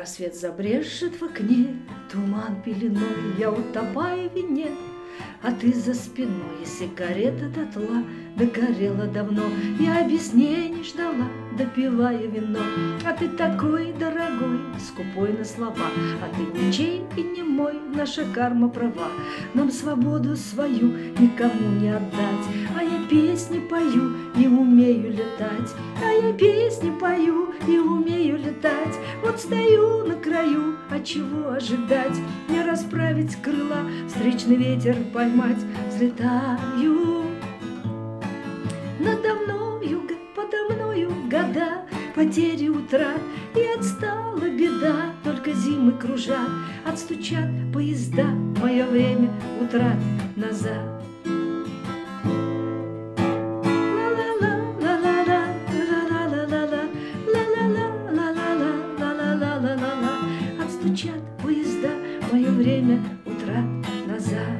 рассвет забрежет в окне, туман пеленой, я утопаю в вине, а ты за спиной, и сигарета дотла догорела давно. Я объяснений ждала, допивая вино, а ты такой дорогой, скупой на слова, а ты ничей и не мой, наша карма права. Нам свободу свою никому не отдать, а я песни пою и умею летать, а я песни пою и умею летать. Вот стою на краю, а чего ожидать? Не расправить крыла, встречный ветер поймать. Взлетаю надо мною, подо мною года, потери, утрат и отстала беда. Только зимы кружат, отстучат поезда, мое время утрат назад. Отстучат поезда, мое время утрат назад.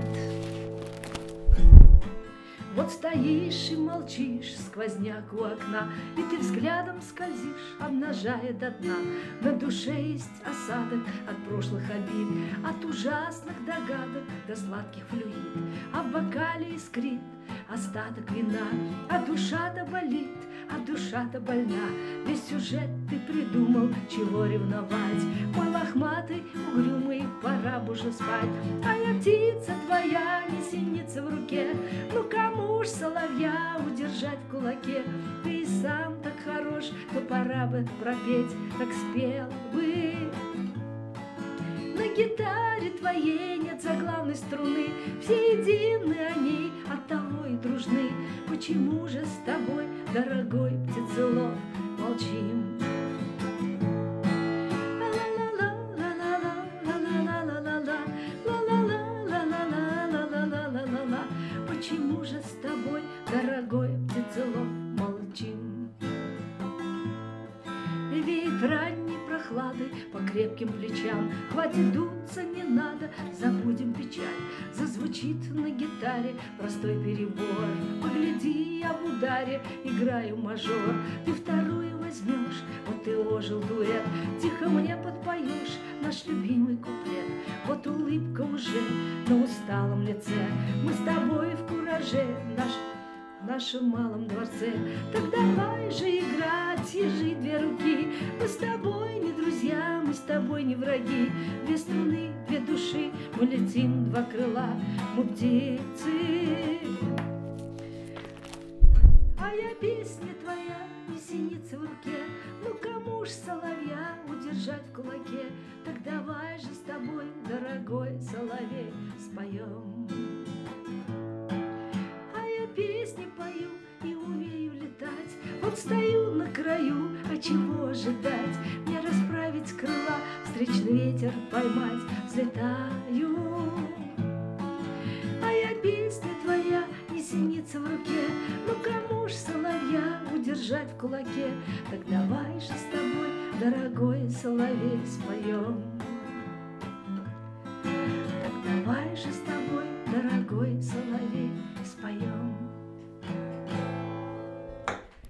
Вот стоишь и молчишь, сквозняк у окна, и ты взглядом скользишь, обнажая до дна. На душе есть осадок от прошлых обид, от ужасных догадок до сладких флюид. А в бокале искрит остаток вина, а душа-то болит, а душа-то больна. Весь сюжет ты придумал, чего ревновать. Мой лохматый, угрюмый, пора бы уже спать. А я птица твоя, не синица в руке. Ну кому ж соловья удержать в кулаке? Ты и сам так хорош, но пора бы пропеть, как спел бы. На гитаре твоей нет заглавной струны, все едины они, оттого и дружны. Почему же с тобой, дорогой птицелов, молчим? Почему же с тобой, дорогой птицелов, молчим? Веет ранней прохладой по крепким плечам, хватит дуться, не надо, забудем печаль. Зазвучит на гитаре простой перебор, погляди, я в ударе играю мажор. Ты вторую возьмешь, вот и ожил дуэт, тихо мне подпоешь наш любимый куплет. Вот улыбка уже на усталом лице, мы с тобой в кураже в нашем малом дворце. Так давай же играть и жить две руки. Мы с тобой не друзья, мы с тобой не враги. Две струны, две души, мы летим два крыла, мы птицы. А я песня твоя, не синица в руке. Ну кому ж соловья удержать в кулаке? Так давай же с тобой, дорогой соловей, споем. Песни пою и умею летать. Вот стою на краю, а чего ожидать? Мне расправить крыла, встречный ветер поймать. Взлетаю, а я песня твоя, не синица в руке. Ну кому ж соловья удержать в кулаке? Так давай же с тобой, дорогой соловей, споем. Так давай же с тобой, дорогой соловей, споем.